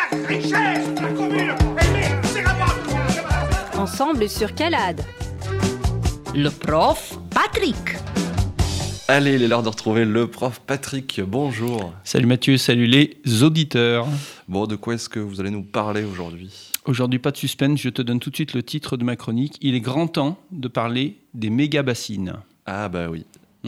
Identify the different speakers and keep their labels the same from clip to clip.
Speaker 1: La richesse de la commune, c'est la vôtre.
Speaker 2: Ensemble sur Calade.
Speaker 3: Le prof Patrick.
Speaker 4: Allez, il est l'heure de retrouver le prof Patrick. Bonjour.
Speaker 5: Salut Mathieu, salut les auditeurs.
Speaker 4: Bon, de quoi est-ce que vous allez nous parler aujourd'hui ?
Speaker 5: Aujourd'hui, pas de suspense, je te donne tout de suite le titre de ma chronique. Il est grand temps de parler des méga-bassines.
Speaker 4: Ah bah oui.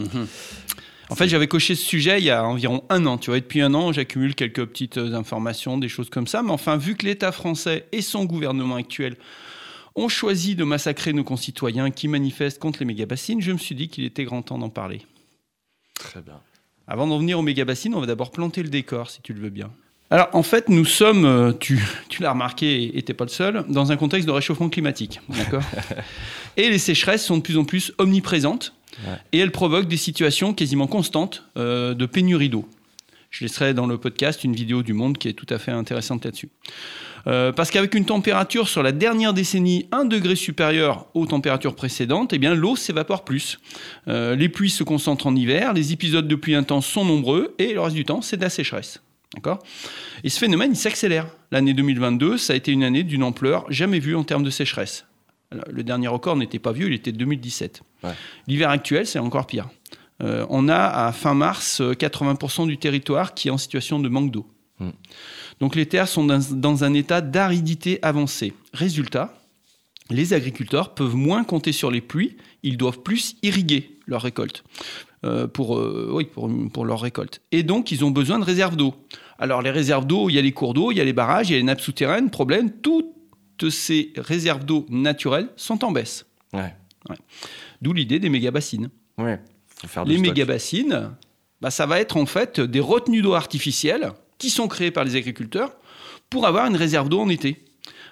Speaker 5: En fait, j'avais coché ce sujet il y a environ un an. Tu vois, et depuis un an, j'accumule quelques petites informations, des choses comme ça. Mais enfin, vu que l'État français et son gouvernement actuel ont choisi de massacrer nos concitoyens qui manifestent contre les méga-bassines, je me suis dit qu'il était grand temps d'en parler.
Speaker 4: Très bien.
Speaker 5: Avant d'en venir aux méga-bassines, on va d'abord planter le décor, si tu le veux bien. Alors, en fait, nous sommes, tu l'as remarqué et t'es pas le seul, dans un contexte de réchauffement climatique, d'accord ? Et les sécheresses sont de plus en plus omniprésentes, et elles provoquent des situations quasiment constantes de pénurie d'eau. Je laisserai dans le podcast une vidéo du Monde qui est tout à fait intéressante là-dessus. Parce qu'avec une température sur la dernière décennie 1 degré supérieure aux températures précédentes, eh bien, l'eau s'évapore plus. Les pluies se concentrent en hiver, les épisodes de pluie intense sont nombreux, et le reste du temps, c'est de la sécheresse. D'accord ? Et ce phénomène, il s'accélère. L'année 2022, ça a été une année d'une ampleur jamais vue en termes de sécheresse. Alors, le dernier record n'était pas vieux, il était de 2017. Ouais. L'hiver actuel, c'est encore pire. On a à fin mars 80% du territoire qui est en situation de manque d'eau. Donc les terres sont dans un état d'aridité avancée. Résultat, les agriculteurs peuvent moins compter sur les pluies, ils doivent plus irriguer leurs récoltes. Pour leur récolte. Et donc, ils ont besoin de réserves d'eau. Alors, les réserves d'eau, il y a les cours d'eau, il y a les barrages, il y a les nappes souterraines. Problème, toutes ces réserves d'eau naturelles sont en baisse. Ouais. D'où l'idée des méga-bassines.
Speaker 4: Ouais.
Speaker 5: Les méga-bassines, ça va être en fait des retenues d'eau artificielles qui sont créées par les agriculteurs pour avoir une réserve d'eau en été.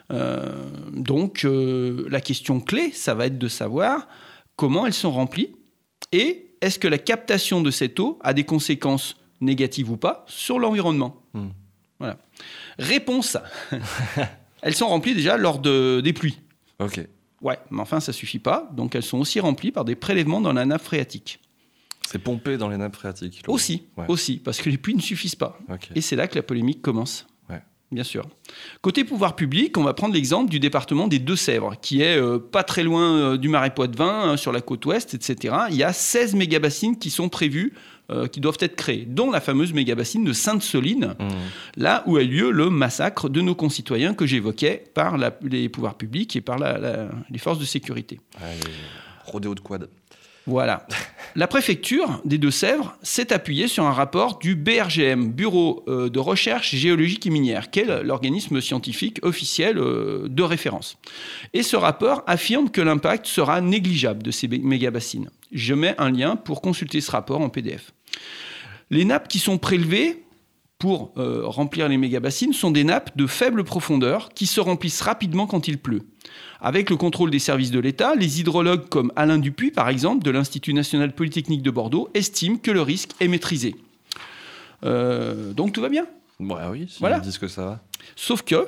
Speaker 5: Donc, la question clé, ça va être de savoir comment elles sont remplies et est-ce que la captation de cette eau a des conséquences négatives ou pas sur l'environnement ? Voilà. Réponse. Elles sont remplies déjà lors des pluies.
Speaker 4: Ok.
Speaker 5: Ouais, mais enfin, ça ne suffit pas. Donc, elles sont aussi remplies par des prélèvements dans la nappe phréatique.
Speaker 4: C'est pompé dans les nappes phréatiques.
Speaker 5: Aussi, parce que les pluies ne suffisent pas. Okay. Et c'est là que la polémique commence. Bien sûr. Côté pouvoir public, on va prendre l'exemple du département des Deux-Sèvres, qui est pas très loin du Marais Poitevin, sur la côte ouest, etc. Il y a 16 méga-bassines qui sont prévues, qui doivent être créées, dont la fameuse méga-bassine de Sainte-Soline, là où a lieu le massacre de nos concitoyens que j'évoquais par les pouvoirs publics et par les forces de sécurité.
Speaker 4: Rodéo de quad.
Speaker 5: Voilà. La préfecture des Deux-Sèvres s'est appuyée sur un rapport du BRGM, Bureau de recherche géologique et minière, qui est l'organisme scientifique officiel de référence. Et ce rapport affirme que l'impact sera négligeable de ces méga-bassines. Je mets un lien pour consulter ce rapport en PDF. Les nappes qui sont prélevées pour remplir les méga-bassines sont des nappes de faible profondeur qui se remplissent rapidement quand il pleut. Avec le contrôle des services de l'État, les hydrologues comme Alain Dupuis, par exemple, de l'Institut national polytechnique de Bordeaux, estiment que le risque est maîtrisé. Donc tout va bien.
Speaker 4: Oui, ils disent que ça va.
Speaker 5: Sauf que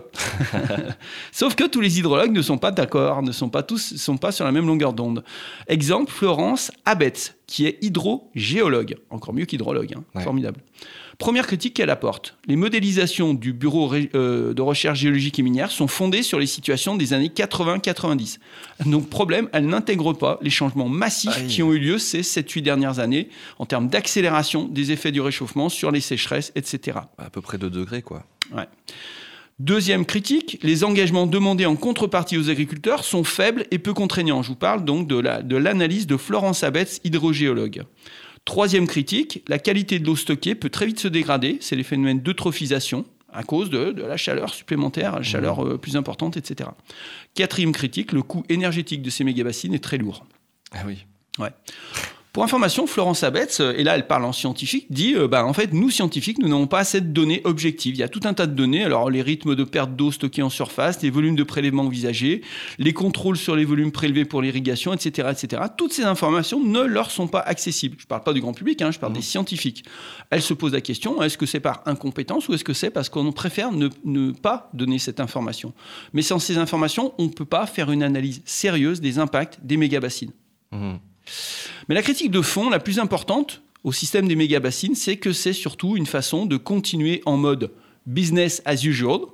Speaker 5: tous les hydrologues ne sont pas d'accord, ne sont pas sur la même longueur d'onde. Exemple, Florence Abetz, qui est hydrogéologue, encore mieux qu'hydrologue, formidable. Première critique qu'elle apporte. Les modélisations du Bureau de recherche géologique et minière sont fondées sur les situations des années 80-90. Donc, problème, elle n'intègre pas les changements massifs qui ont eu lieu ces 7-8 dernières années en termes d'accélération des effets du réchauffement sur les sécheresses, etc.
Speaker 4: À peu près 2 degrés, quoi.
Speaker 5: Ouais. Deuxième critique, les engagements demandés en contrepartie aux agriculteurs sont faibles et peu contraignants. Je vous parle donc de l'analyse de Florence Abetz, hydrogéologue. Troisième critique, la qualité de l'eau stockée peut très vite se dégrader. C'est les phénomènes d'eutrophisation à cause de la chaleur supplémentaire, la chaleur plus importante, etc. Quatrième critique, le coût énergétique de ces méga-bassines est très lourd.
Speaker 4: Ah oui.
Speaker 5: Ouais. Pour information, Florence Abetz, et là elle parle en scientifique, dit en fait, nous scientifiques, nous n'avons pas assez de données objectives. Il y a tout un tas de données, alors les rythmes de perte d'eau stockée en surface, les volumes de prélèvement envisagés, les contrôles sur les volumes prélevés pour l'irrigation, etc., etc. Toutes ces informations ne leur sont pas accessibles. Je ne parle pas du grand public, je parle des scientifiques. Elle se pose la question, est-ce que c'est par incompétence ou est-ce que c'est parce qu'on préfère ne pas donner cette information ? Mais sans ces informations, on ne peut pas faire une analyse sérieuse des impacts des méga-bassines. Mais la critique de fond la plus importante au système des méga-bassines, c'est que c'est surtout une façon de continuer en mode business as usual,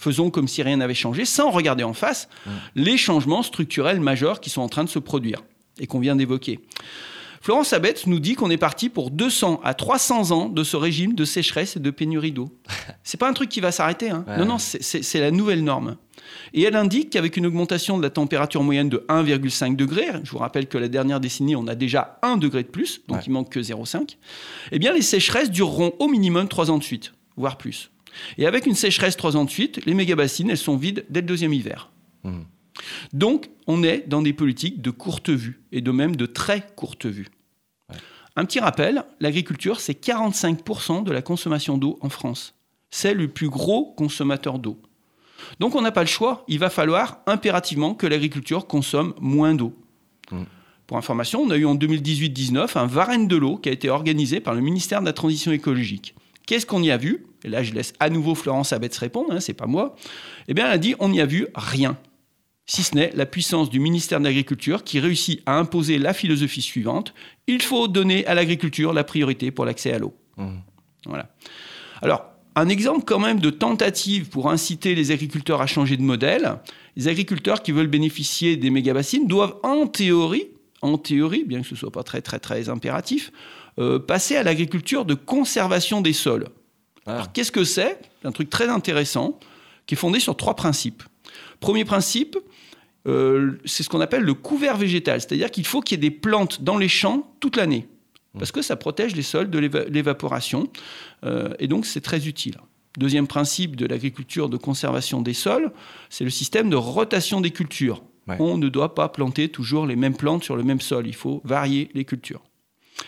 Speaker 5: Faisons comme si rien n'avait changé, sans regarder en face les changements structurels majeurs qui sont en train de se produire et qu'on vient d'évoquer. Florence Abetz nous dit qu'on est parti pour 200 à 300 ans de ce régime de sécheresse et de pénurie d'eau. C'est pas un truc qui va s'arrêter. Hein. Ouais. Non, c'est la nouvelle norme. Et elle indique qu'avec une augmentation de la température moyenne de 1,5 degré, je vous rappelle que la dernière décennie, on a déjà 1 degré de plus, donc il manque que 0,5, eh bien les sécheresses dureront au minimum 3 ans de suite, voire plus. Et avec une sécheresse 3 ans de suite, les méga-bassines, elles sont vides dès le deuxième hiver. Donc, on est dans des politiques de courte vue, et de même de très courte vue. Ouais. Un petit rappel, l'agriculture, c'est 45% de la consommation d'eau en France. C'est le plus gros consommateur d'eau. Donc, on n'a pas le choix. Il va falloir impérativement que l'agriculture consomme moins d'eau. Pour information, on a eu en 2018-19 un Varenne de l'eau qui a été organisé par le ministère de la Transition écologique. Qu'est-ce qu'on y a vu ? Et là, je laisse à nouveau Florence Abetz répondre, c'est pas moi. Eh bien, elle a dit, on n'y a vu rien. Si ce n'est la puissance du ministère de l'Agriculture qui réussit à imposer la philosophie suivante. Il faut donner à l'agriculture la priorité pour l'accès à l'eau. Voilà. Alors, un exemple quand même de tentative pour inciter les agriculteurs à changer de modèle. Les agriculteurs qui veulent bénéficier des méga-bassines doivent en théorie, bien que ce ne soit pas très, très, très impératif, passer à l'agriculture de conservation des sols. Alors, qu'est-ce que c'est ? Un truc très intéressant qui est fondé sur 3 principes. Premier principe, c'est ce qu'on appelle le couvert végétal. C'est-à-dire qu'il faut qu'il y ait des plantes dans les champs toute l'année. Parce que ça protège les sols de l'évaporation. Et donc, c'est très utile. Deuxième principe de l'agriculture de conservation des sols, c'est le système de rotation des cultures. Ouais. On ne doit pas planter toujours les mêmes plantes sur le même sol. Il faut varier les cultures. Pourquoi ?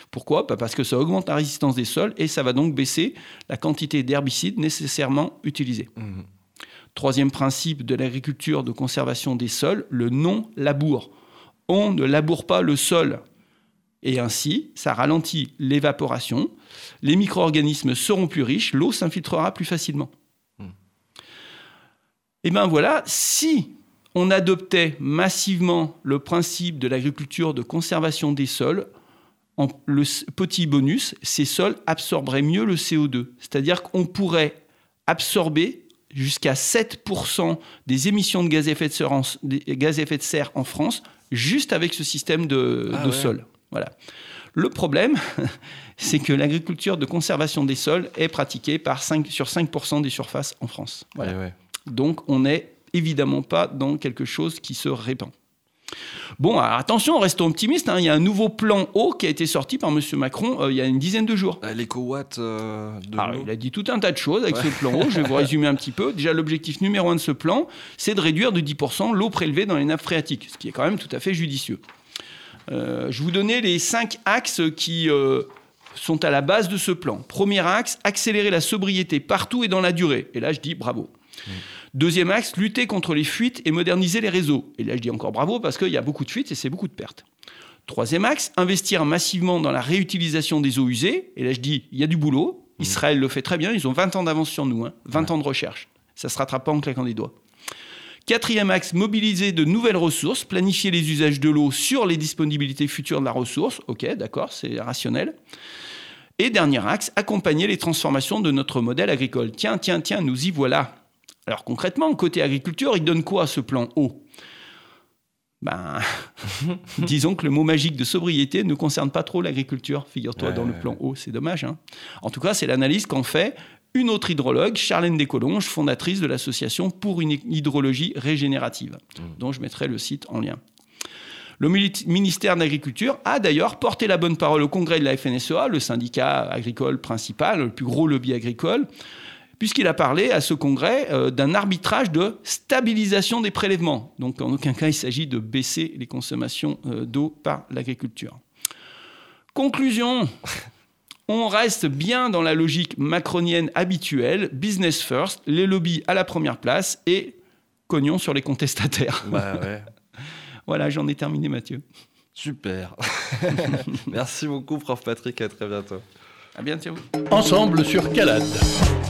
Speaker 5: Parce que ça augmente la résistance des sols et ça va donc baisser la quantité d'herbicides nécessairement utilisés. Troisième principe de l'agriculture de conservation des sols, le non-labour. On ne laboure pas le sol. Et ainsi, ça ralentit l'évaporation, les micro-organismes seront plus riches, l'eau s'infiltrera plus facilement. Et bien voilà, si on adoptait massivement le principe de l'agriculture de conservation des sols, le petit bonus, ces sols absorberaient mieux le CO2. C'est-à-dire qu'on pourrait absorber jusqu'à 7% des émissions de gaz à effet de serre en France, juste avec ce système de sol. Voilà. Le problème, c'est que l'agriculture de conservation des sols est pratiquée sur 5% des surfaces en France. Voilà. Donc, on n'est évidemment pas dans quelque chose qui se répand. Bon, alors attention, restons optimistes. Il y a un nouveau plan eau qui a été sorti par M. Macron il y a une dizaine de jours.
Speaker 4: L'éco-watt de l'eau.
Speaker 5: Il a dit tout un tas de choses avec ce plan eau. Je vais vous résumer un petit peu. Déjà, l'objectif numéro 1 de ce plan, c'est de réduire de 10% l'eau prélevée dans les nappes phréatiques, ce qui est quand même tout à fait judicieux. Je vous donnais les 5 axes qui sont à la base de ce plan. Premier axe, accélérer la sobriété partout et dans la durée. Et là, je dis bravo. Deuxième axe, lutter contre les fuites et moderniser les réseaux. Et là, je dis encore bravo parce qu'il y a beaucoup de fuites et c'est beaucoup de pertes. Troisième axe, investir massivement dans la réutilisation des eaux usées. Et là, je dis, il y a du boulot. Israël le fait très bien. Ils ont 20 ans d'avance sur nous. 20 ans de recherche. Ça ne se rattrape pas en claquant des doigts. Quatrième axe, mobiliser de nouvelles ressources, planifier les usages de l'eau sur les disponibilités futures de la ressource. Ok, d'accord, c'est rationnel. Et dernier axe, accompagner les transformations de notre modèle agricole. Tiens, nous y voilà. Alors concrètement, côté agriculture, il donne quoi ce plan eau ? Disons que le mot magique de sobriété ne concerne pas trop l'agriculture, figure-toi, dans le plan eau. C'est dommage. En tout cas, c'est l'analyse qu'en fait une autre hydrologue, Charlène Descolonges, fondatrice de l'association pour une hydrologie régénérative, dont je mettrai le site en lien. Le ministère de l'Agriculture a d'ailleurs porté la bonne parole au congrès de la FNSEA, le syndicat agricole principal, le plus gros lobby agricole, puisqu'il a parlé à ce congrès d'un arbitrage de stabilisation des prélèvements. Donc en aucun cas il s'agit de baisser les consommations d'eau par l'agriculture. Conclusion. On reste bien dans la logique macronienne habituelle, business first, les lobbies à la première place et cognons sur les contestataires. Voilà, j'en ai terminé, Mathieu.
Speaker 4: Super. Merci beaucoup, prof Patrick. À très bientôt.
Speaker 5: À bientôt.
Speaker 2: Ensemble sur Calade.